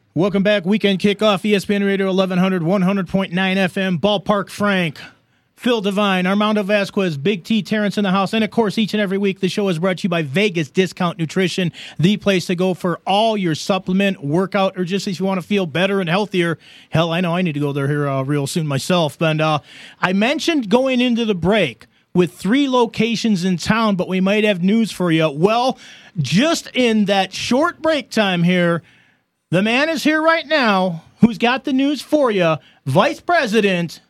Welcome back. Weekend kickoff, ESPN Radio 1100, 100.9 FM, Ballpark Frank, Phil Devine, Armando Vasquez, Big T, Terrence in the house. And, of course, each and every week, the show is brought to you by Vegas Discount Nutrition, the place to go for all your supplement, workout, or just if you want to feel better and healthier. Hell, I know I need to go there here real soon myself. And I mentioned going into the break with 3 locations in town, but we might have news for you. Well, just in that short break time here, the man is here right now who's got the news for you, Vice President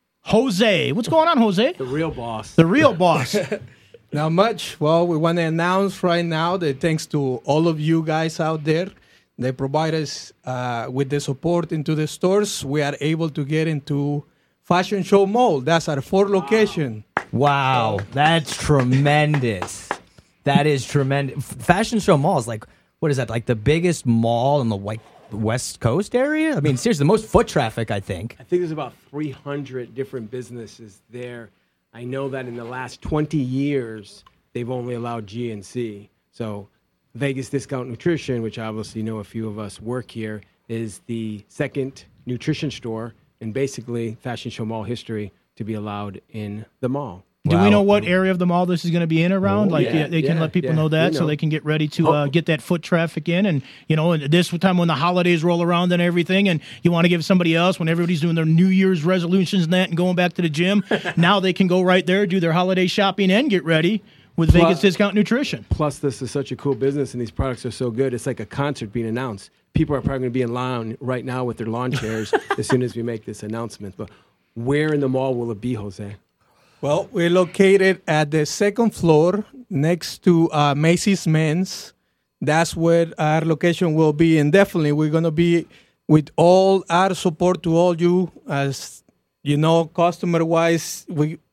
Jose. What's going on, Jose? The real boss. The real boss. Not much. Well, we want to announce right now that thanks to all of you guys out there, they provide us with the support into the stores. We are able to get into Fashion Show Mall. That's our 4th location. Wow, that's tremendous. That is tremendous. Fashion Show Mall is like, what is that, like the biggest mall in the West Coast area? I mean, seriously, the most foot traffic, I think. I think there's about 300 different businesses there. I know that in the last 20 years, they've only allowed GNC. So Vegas Discount Nutrition, which obviously know a few of us work here, is the second nutrition store in basically Fashion Show Mall history to be allowed in the mall. Do we know what area of the mall this is going to be in around? They can let people know that so they can get ready to get that foot traffic in. And, and this time when the holidays roll around and everything, and you want to give somebody else, when everybody's doing their New Year's resolutions and that and going back to the gym, now they can go right there, do their holiday shopping, and get ready with Vegas Discount Nutrition. Plus, this is such a cool business, and these products are so good. It's like a concert being announced. People are probably going to be in line right now with their lawn chairs as soon as we make this announcement. But where in the mall will it be, Jose? Well, we're located at the 2nd floor next to Macy's Men's. That's where our location will be. And definitely we're going to be with all our support to all you, as you know, customer-wise.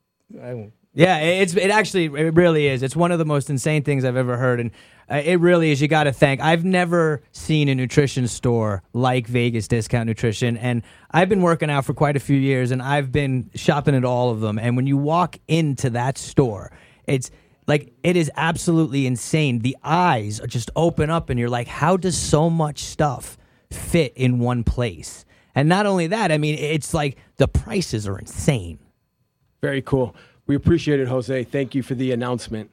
Yeah, it really is. It's one of the most insane things I've ever heard, and it really is. You got to thank. I've never seen a nutrition store like Vegas Discount Nutrition, and I've been working out for quite a few years, and I've been shopping at all of them. And when you walk into that store, it's like it is absolutely insane. The eyes just open up, and you're like, how does so much stuff fit in one place? And not only that, I mean, it's like the prices are insane. Very cool. We appreciate it, Jose. Thank you for the announcement.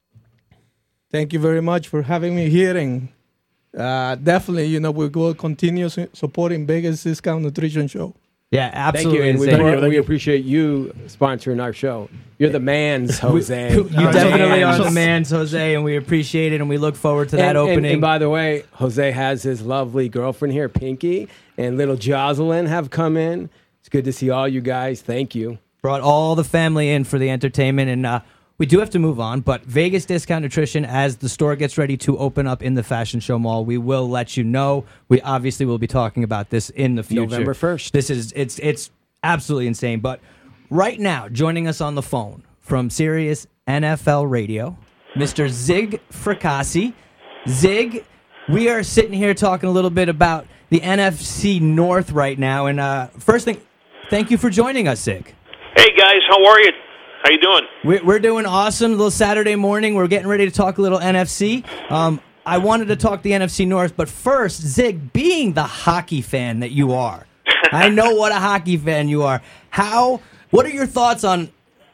Thank you very much for having me here. And definitely, we will continue supporting Vegas Discount Nutrition Show. Yeah, absolutely. Thank you. And we appreciate you sponsoring our show. You're the man's, Jose. You definitely are the man's, Jose, and we appreciate it, and we look forward to that opening. And by the way, Jose has his lovely girlfriend here, Pinky, and little Jocelyn have come in. It's good to see all you guys. Thank you. Brought all the family in for the entertainment, and we do have to move on, but Vegas Discount Nutrition, as the store gets ready to open up in the Fashion Show Mall, we will let you know. We obviously will be talking about this in the future. November 1st. It's absolutely insane. But right now, joining us on the phone from Sirius NFL Radio, Mr. Zig Fracassi. Zig, we are sitting here talking a little bit about the NFC North right now, and first thing, thank you for joining us, Zig. Hey guys, how are you? How you doing? We're doing awesome. A little Saturday morning. We're getting ready to talk a little NFC. I wanted to talk the NFC North, but first, Zig, being the hockey fan that you are, I know what a hockey fan you are. What are your thoughts on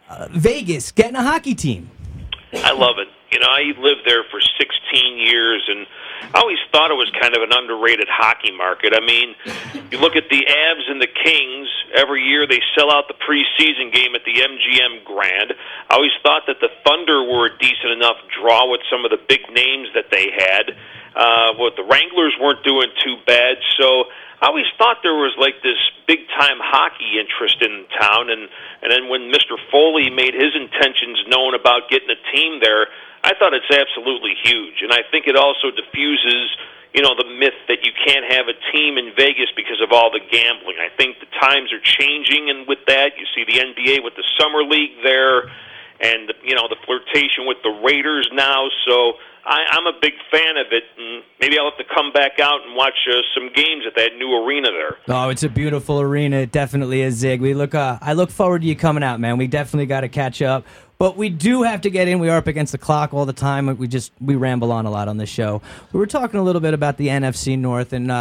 Vegas getting a hockey team? I love it. I lived there for 16 years, and I always thought it was kind of an underrated hockey market. I mean, you look at the Avs and the Kings, every year they sell out the preseason game at the MGM Grand. I always thought that the Thunder were a decent enough draw with some of the big names that they had. The Wranglers weren't doing too bad, so I always thought there was like this big-time hockey interest in town, and then when Mr. Foley made his intentions known about getting a team there, I thought it's absolutely huge, and I think it also diffuses, the myth that you can't have a team in Vegas because of all the gambling. I think the times are changing, and with that, you see the NBA with the Summer League there, and the flirtation with the Raiders now. So I'm a big fan of it, and maybe I'll have to come back out and watch some games at that new arena there. Oh, it's a beautiful arena. It definitely is, Zig. I look forward to you coming out, man. We definitely got to catch up. But we do have to get in. We are up against the clock all the time. We ramble on a lot on this show. We were talking a little bit about the NFC North, and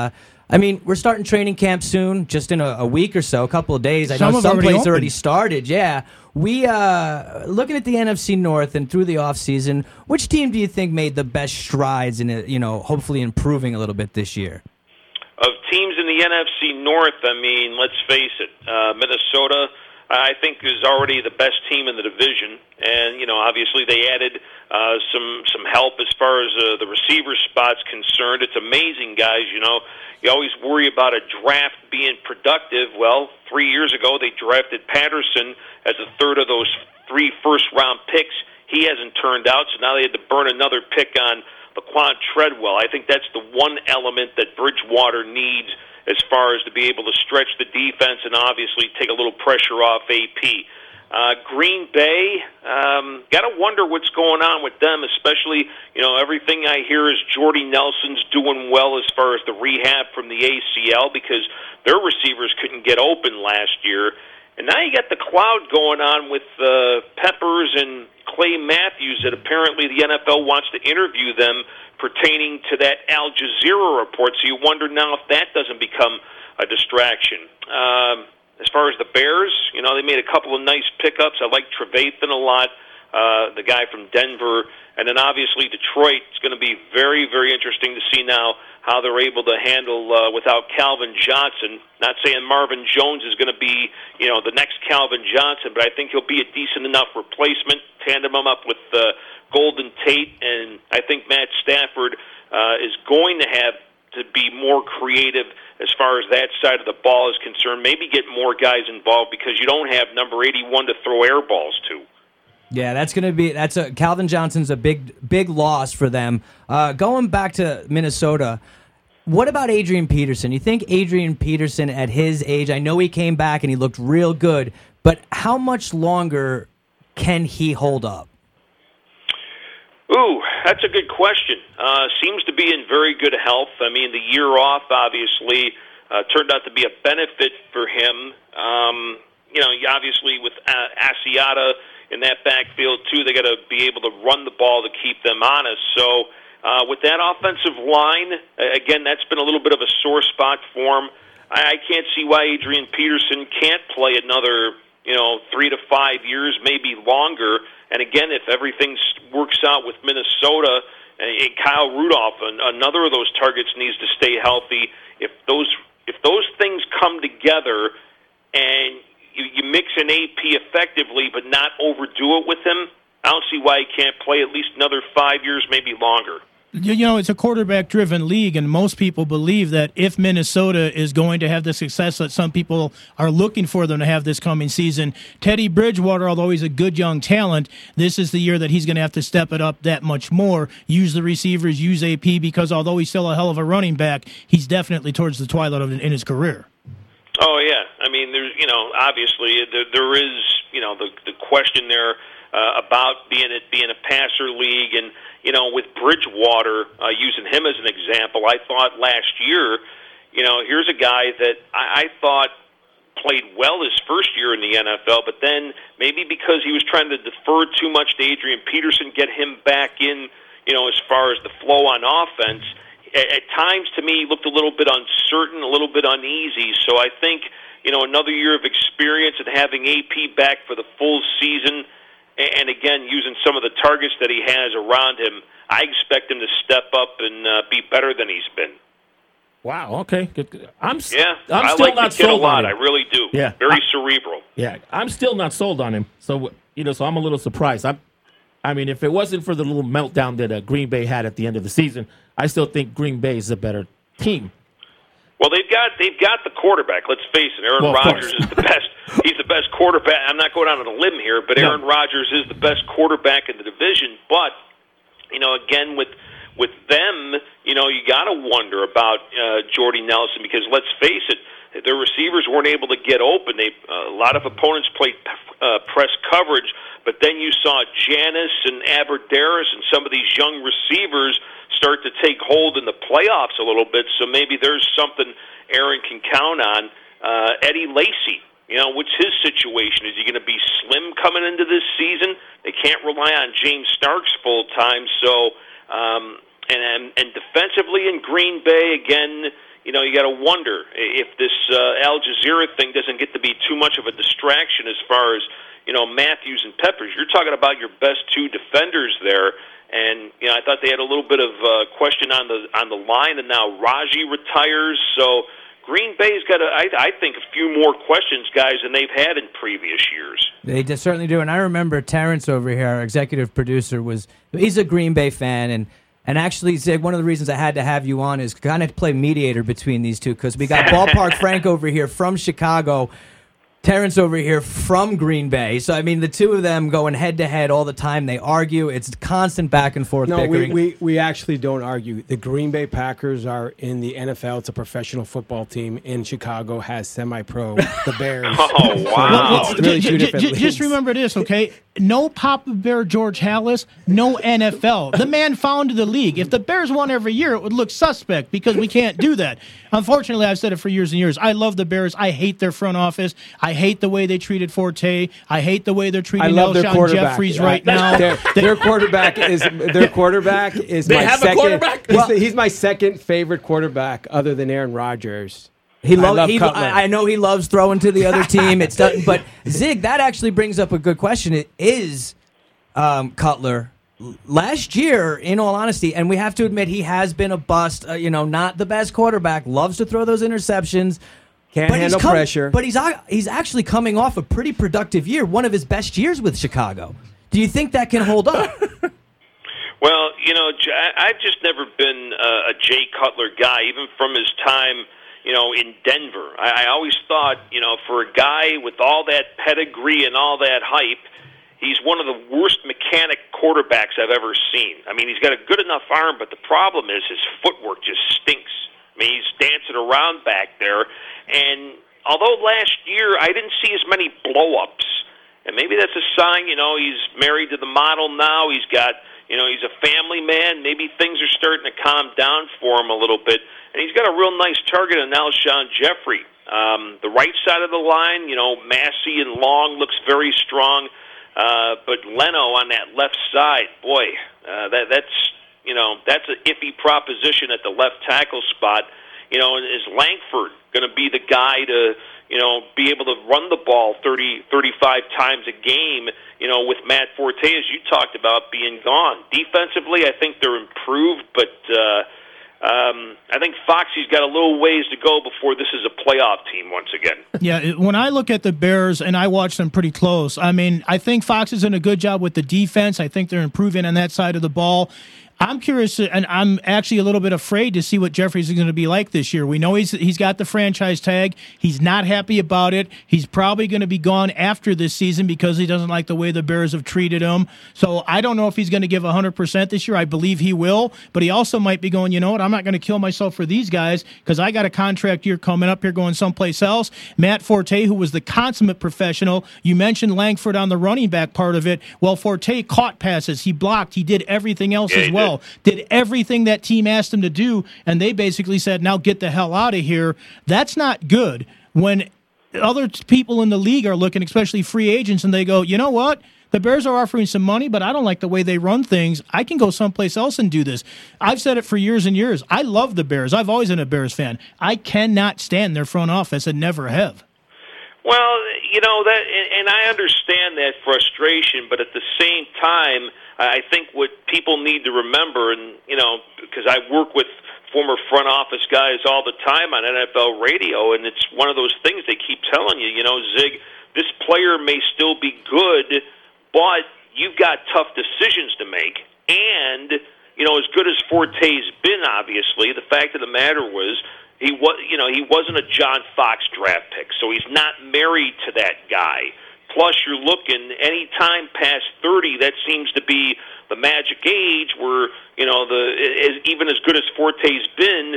I mean, we're starting training camp soon, just in a week or so, a couple of days. I know some places already started. Yeah. We looking at the NFC North and through the offseason, which team do you think made the best strides in it, hopefully improving a little bit this year? Of teams in the NFC North, I mean, let's face it, Minnesota, I think, is already the best team in the division, and obviously they added some help as far as the receiver spot's concerned. It's amazing, guys. You always worry about a draft being productive. Well, 3 years ago they drafted Patterson as a third of those 3 first-round picks. He hasn't turned out, so now they had to burn another pick on Laquan Treadwell. I think that's the one element that Bridgewater needs as far as to be able to stretch the defense and obviously take a little pressure off AP. Green Bay, got to wonder what's going on with them, especially, everything I hear is Jordy Nelson's doing well as far as the rehab from the ACL because their receivers couldn't get open last year. And now you got the cloud going on with Peppers and Clay Matthews that apparently the NFL wants to interview them pertaining to that Al Jazeera report. So you wonder now if that doesn't become a distraction. As far as the Bears, they made a couple of nice pickups. I like Trevathan a lot, the guy from Denver. And then obviously Detroit. It's going to be very, very interesting to see now how they're able to handle without Calvin Johnson. Not saying Marvin Jones is going to be, the next Calvin Johnson, but I think he'll be a decent enough replacement. Tandem him up with Golden Tate, and I think Matt Stafford is going to have to be more creative as far as that side of the ball is concerned. Maybe get more guys involved because you don't have number 81 to throw air balls to. Yeah, Calvin Johnson's a big loss for them. Going back to Minnesota, what about Adrian Peterson? You think Adrian Peterson at his age, I know he came back and he looked real good, but how much longer can he hold up? Ooh, that's a good question. Seems to be in very good health. I mean, the year off obviously turned out to be a benefit for him. Obviously with Asiata in that backfield too, they got to be able to run the ball to keep them honest. So with that offensive line, again, that's been a little bit of a sore spot for him. I can't see why Adrian Peterson can't play another 3 to 5 years, maybe longer. And again, if everything works out with Minnesota, and Kyle Rudolph, another of those targets, needs to stay healthy. If those things come together, and you mix an AP effectively, but not overdo it with him, I don't see why he can't play at least another 5 years, maybe longer. It's a quarterback-driven league, and most people believe that if Minnesota is going to have the success that some people are looking for them to have this coming season, Teddy Bridgewater, although he's a good young talent, this is the year that he's going to have to step it up that much more, use the receivers, use AP, because although he's still a hell of a running back, he's definitely towards the twilight of it in his career. Oh, yeah. I mean, there's, obviously there is, the question there about being a passer league, and with Bridgewater, using him as an example, I thought last year, here's a guy that I thought played well his first year in the NFL, but then maybe because he was trying to defer too much to Adrian Peterson, get him back in, as far as the flow on offense. At times, to me, he looked a little bit uncertain, a little bit uneasy. So I think, another year of experience and having AP back for the full season, and again, using some of the targets that he has around him, I expect him to step up and be better than he's been. Wow, okay. Good. I'm still like not the kid sold a lot. on him. I really do. Yeah. Very cerebral. Yeah, I'm still not sold on him. So, so I'm a little surprised. I mean, if it wasn't for the little meltdown that Green Bay had at the end of the season, I still think Green Bay is a better team. Well, they've got the quarterback. Let's face it, Aaron Rodgers is the best. He's the best quarterback. I'm not going out on a limb here, but Aaron Rodgers is the best quarterback in the division. But again, with them, you got to wonder about Jordy Nelson, because let's face it, their receivers weren't able to get open. A lot of opponents played press coverage, but then you saw Janis and Aberderis and some of these young receivers start to take hold in the playoffs a little bit. So maybe there's something Aaron can count on. Eddie Lacy, what's his situation? Is he going to be slim coming into this season? They can't rely on James Starks full time. So, and defensively in Green Bay, again, you got to wonder if this Al Jazeera thing doesn't get to be too much of a distraction as far as, Matthews and Peppers. You're talking about your best two defenders there. And I thought they had a little bit of question on the line, and now Raji retires. So Green Bay's got, I think, a few more questions, guys, than they've had in previous years. They certainly do. And I remember Terrence over here, our executive producer, he's a Green Bay fan, and actually, Zig, one of the reasons I had to have you on is kind of play mediator between these two, because we got Ballpark Frank over here from Chicago, Terrence over here from Green Bay. So, I mean, the two of them going head-to-head all the time. They argue. It's constant back-and-forth bickering. We actually don't argue. The Green Bay Packers are in the NFL. It's a professional football team. In Chicago has semi-pro, the Bears. Oh, wow. So it's really two different leagues. Just remember this, okay? No Papa Bear George Halas, no NFL. The man founded the league. If the Bears won every year, it would look suspect because we can't do that. Unfortunately, I've said it for years and years. I love the Bears. I hate their front office. I hate the way they treated Forte. I hate the way they're treating Alshon Jeffries right now. Their quarterback is They my have second. a quarterback? He's my second favorite quarterback other than Aaron Rodgers. I know he loves throwing to the other team. It's done, but Zig, that actually brings up a good question. It is Cutler. Last year, in all honesty, and we have to admit he has been a bust. Not the best quarterback. Loves to throw those interceptions. Can't handle pressure. But he's actually coming off a pretty productive year, one of his best years with Chicago. Do you think that can hold up? Well, I've just never been a Jay Cutler guy, even from his time, in Denver. I always thought, for a guy with all that pedigree and all that hype, he's one of the worst mechanic quarterbacks I've ever seen. I mean, he's got a good enough arm, but the problem is his footwork just stinks. I mean, he's dancing around back there. And although last year I didn't see as many blow-ups, and maybe that's a sign, he's married to the model now. He's got, he's a family man. Maybe things are starting to calm down for him a little bit. And he's got a real nice target in Alshon Jeffrey. The right side of the line, Massey and Long looks very strong. But Leno on that left side, boy, that's an iffy proposition at the left tackle spot. Is Langford going to be the guy to, be able to run the ball 30, 35 times a game, with Matt Forte, as you talked about, being gone? Defensively, I think they're improved, but I think Foxy's got a little ways to go before this is a playoff team once again. Yeah, when I look at the Bears, and I watch them pretty close, I mean, I think Fox is doing a good job with the defense. I think they're improving on that side of the ball. I'm curious, and I'm actually a little bit afraid to see what Jeffries is going to be like this year. We know he's got the franchise tag. He's not happy about it. He's probably going to be gone after this season because he doesn't like the way the Bears have treated him. So I don't know if he's going to give 100% this year. I believe he will, but he also might be going, you know what, I'm not going to kill myself for these guys because I got a contract year coming up here going someplace else. Matt Forte, who was the consummate professional, you mentioned Langford on the running back part of it. Well, Forte caught passes. He blocked. He did everything else as well. Did everything that team asked him to do, and they basically said, now get the hell out of here. That's not good when other people in the league are looking, especially free agents, and they go, you know what? The Bears are offering some money, but I don't like the way they run things. I can go someplace else and do this. I've said it for years and years. I love the Bears. I've always been a Bears fan. I cannot stand their front office and never have. Well, that, and I understand that frustration, but at the same time, I think what people need to remember, and, because I work with former front office guys all the time on NFL radio, and it's one of those things they keep telling you, Zig, this player may still be good, but you've got tough decisions to make. And, as good as Forte's been, obviously, the fact of the matter was, he wasn't a John Fox draft pick, so he's not married to that guy. Plus, you're looking any time past 30, that seems to be the magic age where, even as good as Forte's been,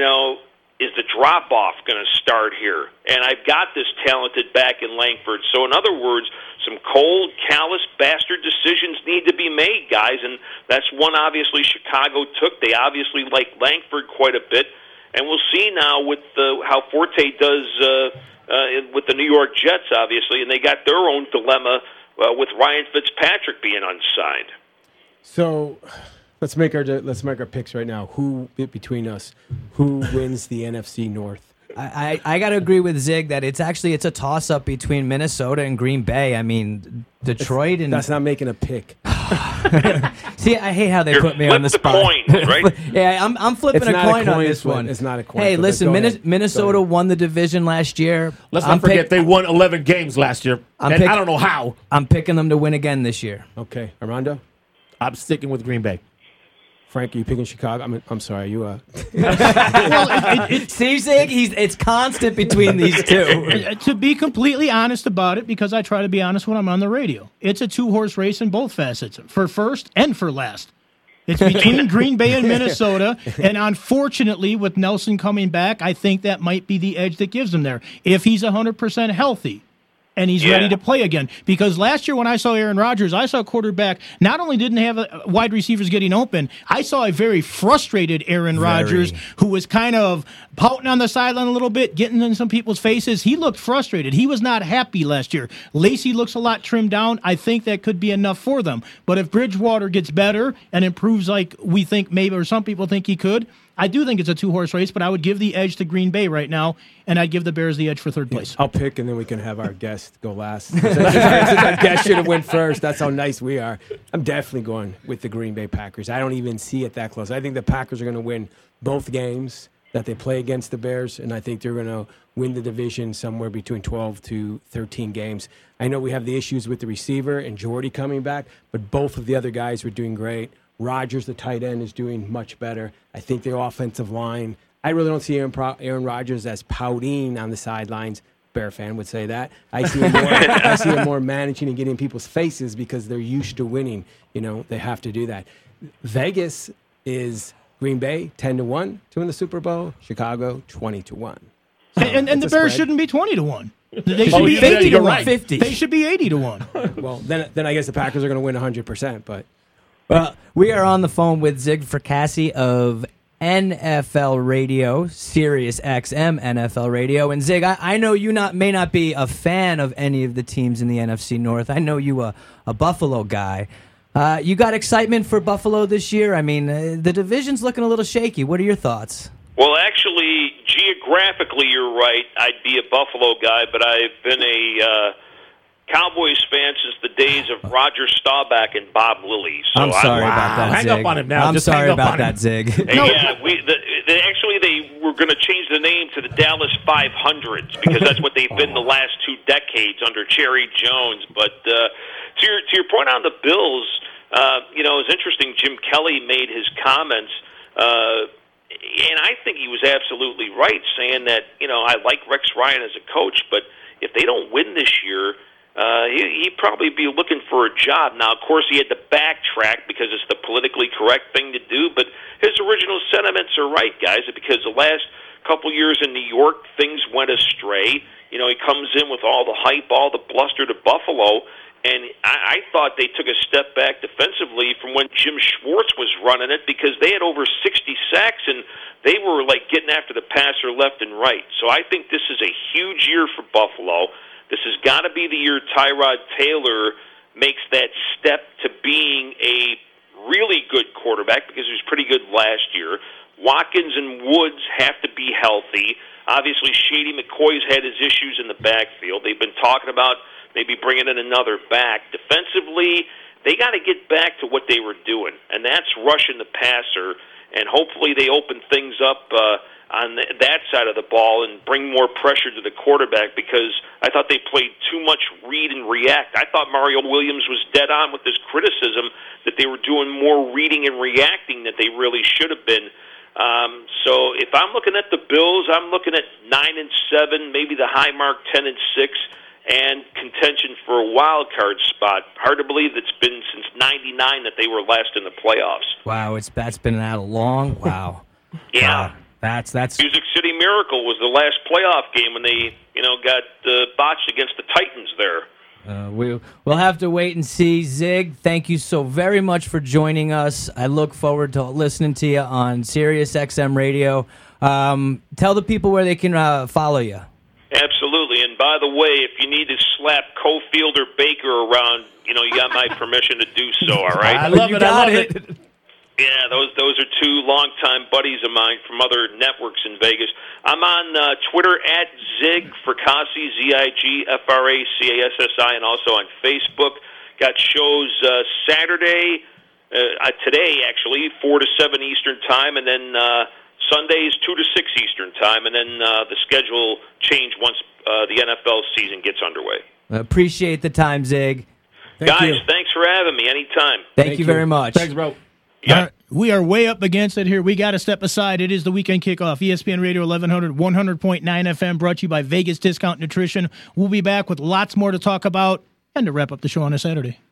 is the drop-off going to start here? And I've got this talented back in Langford. So, in other words, some cold, callous, bastard decisions need to be made, guys, and that's one obviously Chicago took. They obviously like Langford quite a bit. And we'll see now with how Forte does with the New York Jets, obviously, and they got their own dilemma with Ryan Fitzpatrick being unsigned. So let's make our picks right now. Who between us? Who wins the NFC North? I got to agree with Zig that it's a toss-up between Minnesota and Green Bay. I mean, Detroit and... That's not making a pick. See, I hate how they You're put me on the spot. coin, right? Yeah, I'm flipping It's a not a coin on coin this flip. one. It's not a coin Hey, flip, listen, but go ahead. Minnesota Go ahead. won the division last year. Let's not forget they won 11 games last year. I don't know how. I'm picking them to win again this year. Okay, Armando? I'm sticking with Green Bay. Frank, are you picking Chicago? I'm sorry, you See, Zig, it's constant between these two. To be completely honest about it, because I try to be honest when I'm on the radio, it's a two-horse race in both facets, for first and for last. It's between Green Bay and Minnesota, and unfortunately, with Nelson coming back, I think that might be the edge that gives him there. If he's 100% healthy and he's ready to play again. Because last year when I saw Aaron Rodgers, I saw a quarterback not only didn't have wide receivers getting open, I saw a very frustrated Aaron Rodgers who was kind of pouting on the sideline a little bit, getting in some people's faces. He looked frustrated. He was not happy last year. Lacey looks a lot trimmed down. I think that could be enough for them. But if Bridgewater gets better and improves like we think maybe, or some people think he could, I do think it's a two-horse race, but I would give the edge to Green Bay right now, and I'd give the Bears the edge for third place. I'll pick, and then we can have our guest go last. Since our guest should have went first. That's how nice we are. I'm definitely going with the Green Bay Packers. I don't even see it that close. I think the Packers are going to win both games that they play against the Bears, and I think they're going to win the division somewhere between 12 to 13 games. I know we have the issues with the receiver and Jordy coming back, but both of the other guys were doing great. Rodgers, the tight end, is doing much better. I think their offensive line, I really don't see Aaron Rodgers as pouting on the sidelines. Bear fan would say that. I see him more managing and getting in people's faces because they're used to winning. You know, they have to do that. Vegas is Green Bay 10-1 to win the Super Bowl. Chicago 20-1. So and the it's a Bears spread. shouldn't be 20-1. They should be 80 to 1. 50. They should be 80 to 1. Well, then I guess the Packers are going to win 100%. But Well, we are on the phone with Zig Fracassi of NFL Radio, Sirius XM NFL Radio. And Zig, I know you may not be a fan of any of the teams in the NFC North. I know you a Buffalo guy. You got excitement for Buffalo this year? I mean, the division's looking a little shaky. What are your thoughts? Well, actually, geographically, you're right. I'd be a Buffalo guy, but I've been a Cowboys fan since the days of Roger Staubach and Bob Lilly. So I'm sorry about that, Hang Zig. up on him now. I'm Just sorry hang up about on that, him. Zig. Yeah, they were going to change the name to the Dallas 500s because that's what they've been the last 2 decades under Jerry Jones. But to your point on the Bills, it was interesting. Jim Kelly made his comments, and I think he was absolutely right, saying that I like Rex Ryan as a coach, but if they don't win this year, he'd probably be looking for a job. Now, of course, he had to backtrack because it's the politically correct thing to do, but his original sentiments are right, guys, because the last couple years in New York, things went astray. He comes in with all the hype, all the bluster to Buffalo, and I thought they took a step back defensively from when Jim Schwartz was running it because they had over 60 sacks, and they were like getting after the passer left and right. So I think this is a huge year for Buffalo. This has got to be the year Tyrod Taylor makes that step to being a really good quarterback because he was pretty good last year. Watkins and Woods have to be healthy. Obviously, Shady McCoy's had his issues in the backfield. They've been talking about maybe bringing in another back. Defensively, they got to get back to what they were doing, and that's rushing the passer, and hopefully they open things up on that side of the ball and bring more pressure to the quarterback because I thought they played too much read and react. I thought Mario Williams was dead on with this criticism that they were doing more reading and reacting than they really should have been. So if I'm looking at the Bills, I'm looking at 9-7, maybe the high mark 10-6, and contention for a wild card spot. Hard to believe it's been since '99 that they were last in the playoffs. Wow, that's been that long. Wow. Yeah. Wow. That's Music City Miracle was the last playoff game when they, got botched against the Titans there. We'll have to wait and see. Zig, thank you so very much for joining us. I look forward to listening to you on Sirius XM Radio. Tell the people where they can follow you. Absolutely. And by the way, if you need to slap Cofield or Baker around, you got my permission to do so, all right? I love You it. got I love it. it. Yeah, those are two longtime buddies of mine from other networks in Vegas. I'm on Twitter at Zig Fracassi, ZIGFRACASSI, and also on Facebook. Got shows Saturday, today actually, 4 to 7 Eastern Time, and then Sundays 2 to 6 Eastern Time, and then the schedule change once the NFL season gets underway. Appreciate the time, Zig. Guys, thanks for having me anytime. Thank you very much. Thanks, bro. Yeah. All right, we are way up against it here. We got to step aside. It is the weekend kickoff. ESPN Radio 1100, 100.9 FM, brought to you by Vegas Discount Nutrition. We'll be back with lots more to talk about and to wrap up the show on a Saturday.